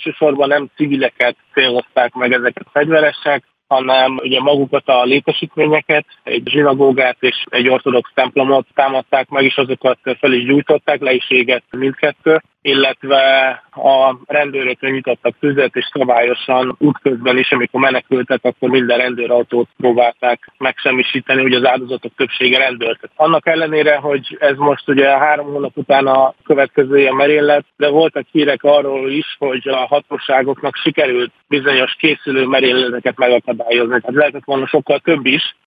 elsősorban nem civileket célozták meg ezeket a fegyveresek, hanem ugye magukat a létesítményeket, egy zsinagógát és egy ortodox templomot támadták meg, és azokat fel is gyújtották, le is égett mindkettő, illetve a rendőrökre nyitottak tüzet, és szabályosan útközben is, amikor menekültek, akkor minden rendőrautót próbálták megsemmisíteni, ugye az áldozatok többsége rendőr. Annak ellenére, hogy ez most ugye 3 hónap után a következő ilyen merénylet, de voltak hírek arról is, hogy a hatóságoknak sikerült bizonyos készülő merényleteket megakadályozni. Tehát lehetett volna sokkal több is,